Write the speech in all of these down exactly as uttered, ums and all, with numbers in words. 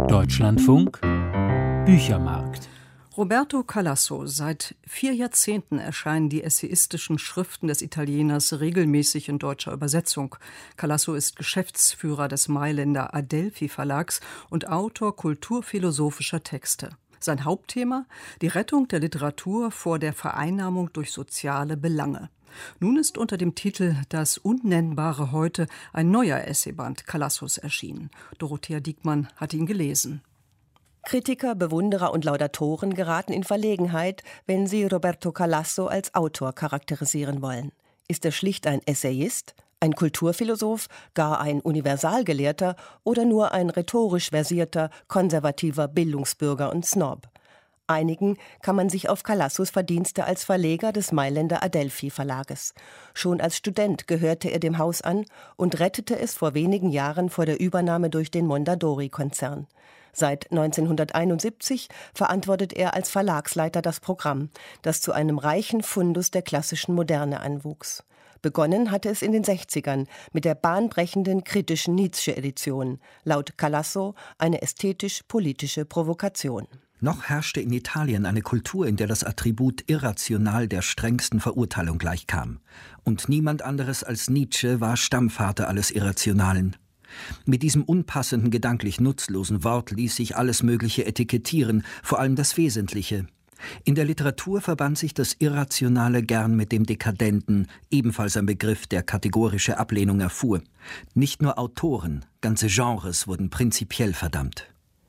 Deutschlandfunk Büchermarkt. Roberto Calasso. Seit vier Jahrzehnten erscheinen die essayistischen Schriften des Italieners regelmäßig in deutscher Übersetzung. Calasso ist Geschäftsführer des Mailänder Adelphi Verlags und Autor kulturphilosophischer Texte. Sein Hauptthema: die Rettung der Literatur vor der Vereinnahmung durch soziale Belange. Nun ist unter dem Titel »Das Unnennbare Heute« ein neuer Essayband Calassos erschienen. Dorothea Diekmann hat ihn gelesen. Kritiker, Bewunderer und Laudatoren geraten in Verlegenheit, wenn sie Roberto Calasso als Autor charakterisieren wollen. Ist er schlicht ein Essayist, ein Kulturphilosoph, gar ein Universalgelehrter oder nur ein rhetorisch versierter, konservativer Bildungsbürger und Snob? Einigen kann man sich auf Calassos Verdienste als Verleger des Mailänder Adelphi Verlages. Schon als Student gehörte er dem Haus an und rettete es vor wenigen Jahren vor der Übernahme durch den Mondadori-Konzern. Seit neunzehnhunderteinundsiebzig verantwortet er als Verlagsleiter das Programm, das zu einem reichen Fundus der klassischen Moderne anwuchs. Begonnen hatte es in den sechzigern mit der bahnbrechenden kritischen Nietzsche-Edition, laut Calasso eine ästhetisch-politische Provokation. Noch herrschte in Italien eine Kultur, in der das Attribut irrational der strengsten Verurteilung gleichkam. Und niemand anderes als Nietzsche war Stammvater alles Irrationalen. Mit diesem unpassenden, gedanklich nutzlosen Wort ließ sich alles Mögliche etikettieren, vor allem das Wesentliche. In der Literatur verband sich das Irrationale gern mit dem Dekadenten, ebenfalls ein Begriff, der kategorische Ablehnung erfuhr. Nicht nur Autoren, ganze Genres wurden prinzipiell verdammt.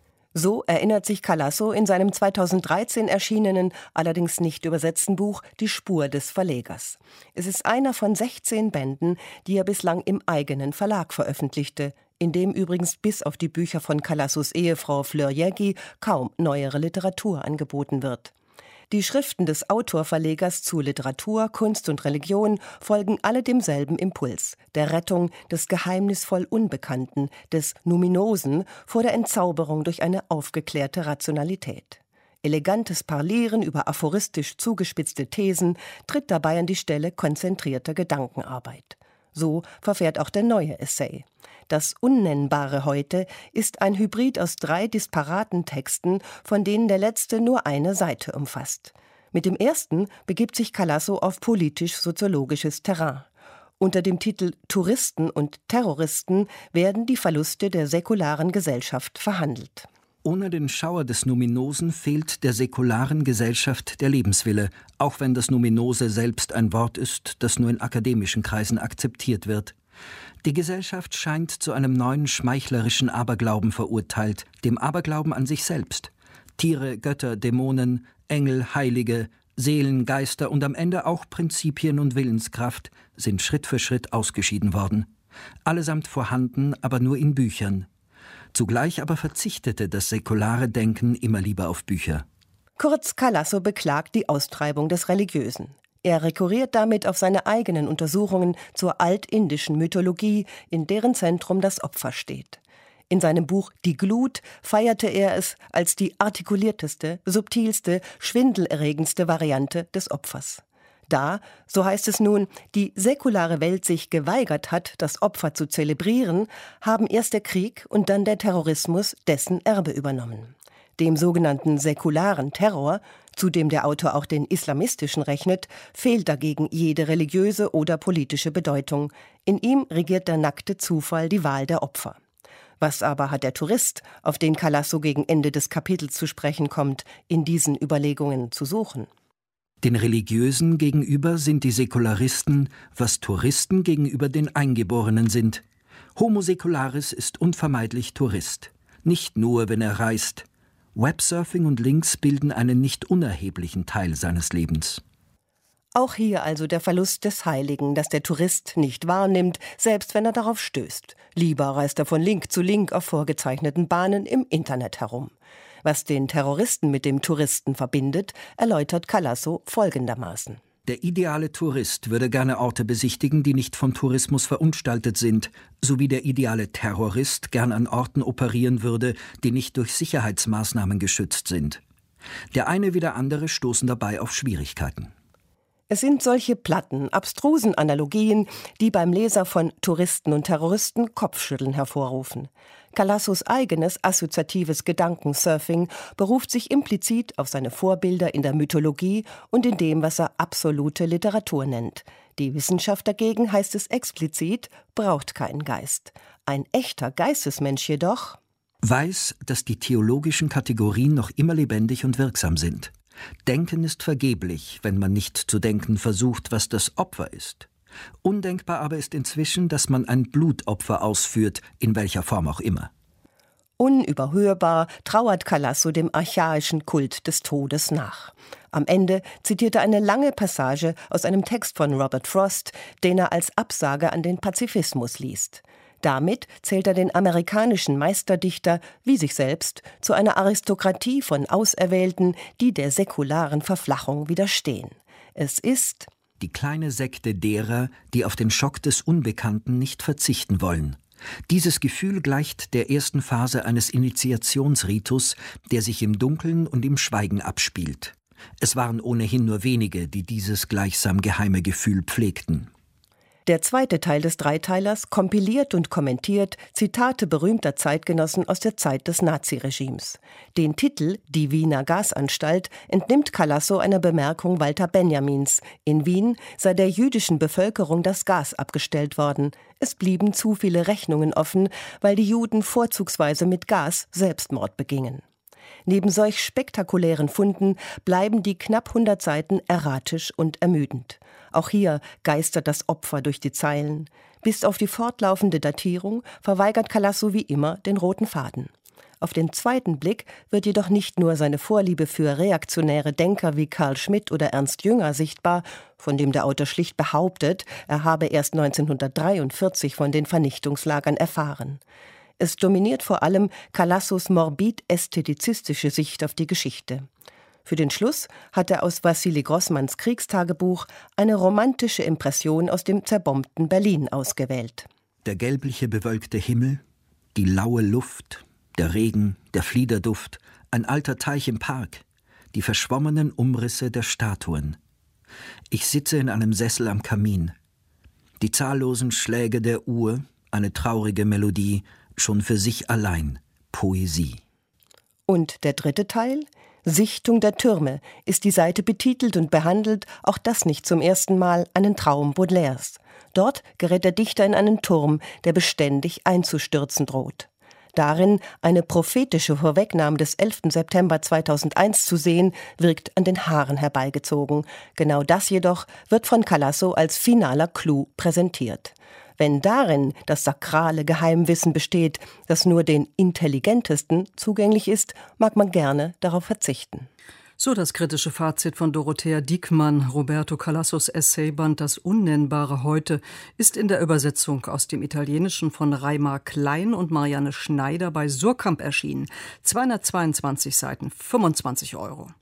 So erinnert sich Calasso in seinem zweitausenddreizehn erschienenen, allerdings nicht übersetzten Buch »Die Spur des Verlegers«. Es ist einer von sechzehn Bänden, die er bislang im eigenen Verlag veröffentlichte, in dem übrigens bis auf die Bücher von Calassos Ehefrau Fleur Jägi kaum neuere Literatur angeboten wird. Die Schriften des Autorverlegers zu Literatur, Kunst und Religion folgen alle demselben Impuls, der Rettung des geheimnisvoll Unbekannten, des Numinosen vor der Entzauberung durch eine aufgeklärte Rationalität. Elegantes Parlieren über aphoristisch zugespitzte Thesen tritt dabei an die Stelle konzentrierter Gedankenarbeit. So verfährt auch der neue Essay. Das Unnennbare Heute ist ein Hybrid aus drei disparaten Texten, von denen der letzte nur eine Seite umfasst. Mit dem ersten begibt sich Calasso auf politisch-soziologisches Terrain. Unter dem Titel »Touristen und Terroristen« werden die Verluste der säkularen Gesellschaft verhandelt. Ohne den Schauer des Numinosen fehlt der säkularen Gesellschaft der Lebenswille, auch wenn das Numinose selbst ein Wort ist, das nur in akademischen Kreisen akzeptiert wird. Die Gesellschaft scheint zu einem neuen schmeichlerischen Aberglauben verurteilt, dem Aberglauben an sich selbst. Tiere, Götter, Dämonen, Engel, Heilige, Seelen, Geister und am Ende auch Prinzipien und Willenskraft sind Schritt für Schritt ausgeschieden worden. Allesamt vorhanden, aber nur in Büchern. Zugleich aber verzichtete das säkulare Denken immer lieber auf Bücher. Kurz, Calasso beklagt die Austreibung des Religiösen. Er rekurriert damit auf seine eigenen Untersuchungen zur altindischen Mythologie, in deren Zentrum das Opfer steht. In seinem Buch »Die Glut« feierte er es als die artikulierteste, subtilste, schwindelerregendste Variante des Opfers. Da, so heißt es nun, die säkulare Welt sich geweigert hat, das Opfer zu zelebrieren, haben erst der Krieg und dann der Terrorismus dessen Erbe übernommen. Dem sogenannten säkularen Terror, zu dem der Autor auch den islamistischen rechnet, fehlt dagegen jede religiöse oder politische Bedeutung. In ihm regiert der nackte Zufall die Wahl der Opfer. Was aber hat der Tourist, auf den Calasso gegen Ende des Kapitels zu sprechen kommt, in diesen Überlegungen zu suchen? Den Religiösen gegenüber sind die Säkularisten, was Touristen gegenüber den Eingeborenen sind. Homo säkularis ist unvermeidlich Tourist. Nicht nur, wenn er reist. Websurfing und Links bilden einen nicht unerheblichen Teil seines Lebens. Auch hier also der Verlust des Heiligen, das der Tourist nicht wahrnimmt, selbst wenn er darauf stößt. Lieber reist er von Link zu Link auf vorgezeichneten Bahnen im Internet herum. Was den Terroristen mit dem Touristen verbindet, erläutert Calasso folgendermaßen. Der ideale Tourist würde gerne Orte besichtigen, die nicht vom Tourismus verunstaltet sind, sowie der ideale Terrorist gern an Orten operieren würde, die nicht durch Sicherheitsmaßnahmen geschützt sind. Der eine wie der andere stoßen dabei auf Schwierigkeiten. Es sind solche platten, abstrusen Analogien, die beim Leser von Touristen und Terroristen Kopfschütteln hervorrufen. Calassos eigenes assoziatives Gedankensurfing beruft sich implizit auf seine Vorbilder in der Mythologie und in dem, was er absolute Literatur nennt. Die Wissenschaft dagegen, heißt es explizit, braucht keinen Geist. Ein echter Geistesmensch jedoch weiß, dass die theologischen Kategorien noch immer lebendig und wirksam sind. Denken ist vergeblich, wenn man nicht zu denken versucht, was das Opfer ist. Undenkbar aber ist inzwischen, dass man ein Blutopfer ausführt, in welcher Form auch immer. Unüberhörbar trauert Calasso dem archaischen Kult des Todes nach. Am Ende zitiert er eine lange Passage aus einem Text von Robert Frost, den er als Absage an den Pazifismus liest. Damit zählt er den amerikanischen Meisterdichter, wie sich selbst, zu einer Aristokratie von Auserwählten, die der säkularen Verflachung widerstehen. Es ist die kleine Sekte derer, die auf den Schock des Unbekannten nicht verzichten wollen. Dieses Gefühl gleicht der ersten Phase eines Initiationsritus, der sich im Dunkeln und im Schweigen abspielt. Es waren ohnehin nur wenige, die dieses gleichsam geheime Gefühl pflegten. Der zweite Teil des Dreiteilers kompiliert und kommentiert Zitate berühmter Zeitgenossen aus der Zeit des Naziregimes. Den Titel »Die Wiener Gasanstalt« entnimmt Calasso einer Bemerkung Walter Benjamins. In Wien sei der jüdischen Bevölkerung das Gas abgestellt worden. Es blieben zu viele Rechnungen offen, weil die Juden vorzugsweise mit Gas Selbstmord begingen. Neben solch spektakulären Funden bleiben die knapp hundert Seiten erratisch und ermüdend. Auch hier geistert das Opfer durch die Zeilen. Bis auf die fortlaufende Datierung verweigert Calasso wie immer den roten Faden. Auf den zweiten Blick wird jedoch nicht nur seine Vorliebe für reaktionäre Denker wie Carl Schmitt oder Ernst Jünger sichtbar, von dem der Autor schlicht behauptet, er habe erst neunzehnhundertdreiundvierzig von den Vernichtungslagern erfahren. Es dominiert vor allem Calassos morbid-ästhetizistische Sicht auf die Geschichte. Für den Schluss hat er aus Wassili Grossmanns Kriegstagebuch eine romantische Impression aus dem zerbombten Berlin ausgewählt. Der gelbliche bewölkte Himmel, die laue Luft, der Regen, der Fliederduft, ein alter Teich im Park, die verschwommenen Umrisse der Statuen. Ich sitze in einem Sessel am Kamin. Die zahllosen Schläge der Uhr, eine traurige Melodie, schon für sich allein Poesie. Und der dritte Teil? Sichtung der Türme ist die Seite betitelt und behandelt, auch das nicht zum ersten Mal, einen Traum Baudelaires. Dort gerät der Dichter in einen Turm, der beständig einzustürzen droht. Darin eine prophetische Vorwegnahme des elften September zweitausendeins zu sehen, wirkt an den Haaren herbeigezogen. Genau das jedoch wird von Calasso als finaler Clou präsentiert. Wenn darin das sakrale Geheimwissen besteht, das nur den Intelligentesten zugänglich ist, mag man gerne darauf verzichten. So das kritische Fazit von Dorothea Diekmann. Roberto Calassos Essayband »Das Unnennbare heute« ist in der Übersetzung aus dem Italienischen von Reimar Klein und Marianne Schneider bei Surkamp erschienen. zweihundertzweiundzwanzig Seiten, fünfundzwanzig Euro.